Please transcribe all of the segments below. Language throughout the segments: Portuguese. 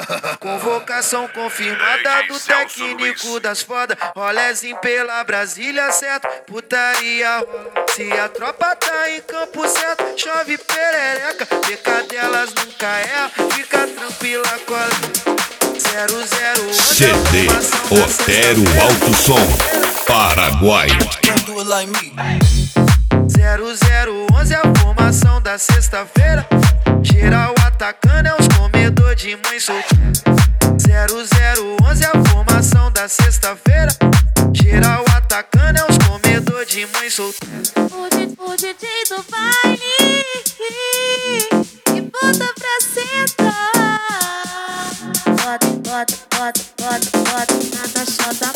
Convocação confirmada do técnico das foda. Rolezinho pela Brasília, certo? Putaria rola. Se a tropa tá em campo certo, chove perereca. Pecadelas nunca erra, fica tranquila, cola. 0011 CD Otero Alto Som, Paraguai. 0011 a formação da sexta-feira. Geral atacando é os comedor de mãe solteira. 0011 a formação da sexta-feira. Geral atacando é os comedor de mãe solteira. O DJ do baile que bota pra sentar. Bota na chota,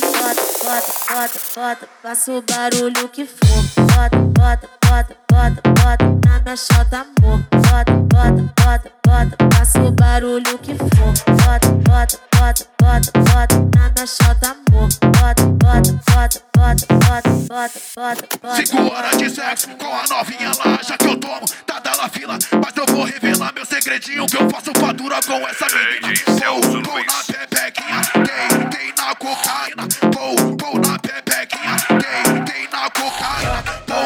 bota, faça o barulho que for. Bota na minha chota, amor. Bota, faça o barulho que for. Bota na minha chota, amor. Bota. 5 horas de sexo com a novinha lá. Já que eu tomo, tá dela fila. Mas eu vou revelar meu segredinho, que eu faço fatura com essa menina. Pou na pepequinha, dei na cocaína. Pou na pepequinha, dei na cocaína.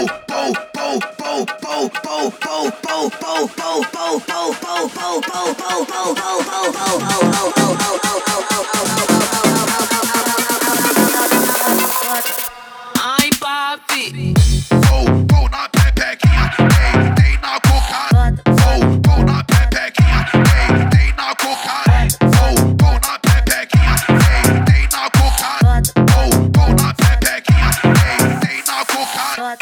Ai, papi. Pou na pepequinha, dei na cocaína. Pou na pepequinha, dei na cocaína. Pou na pepequinha, dei na cocaína. Pou na pepequinha, dei na cocaína.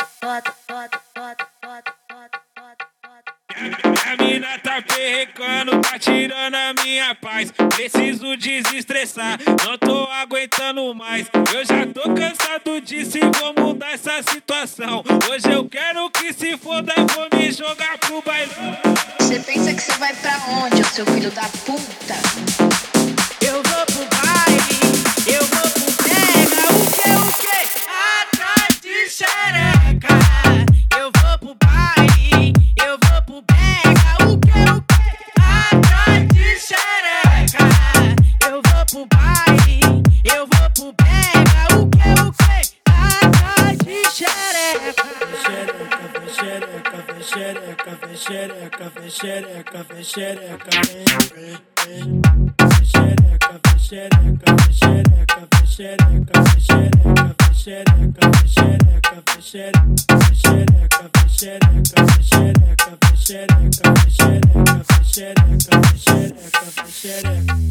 A mina tá perrecando, tá tirando a minha paz. Preciso desestressar, não tô aguentando mais. Eu já tô cansado disso e vou mudar essa situação. Hoje eu quero que se foda, vou me jogar pro bailão. Você pensa que você vai pra onde, ô seu filho da puta? Eu vou pro baile, eu vou pro pega. O que? Atrás de xereca. Eu vou pro baile, eu vou pro pega. O que? Atrás de xereca. Eu vou pro baile, eu vou pro pega. O que? Atrás de xereca. Xereca.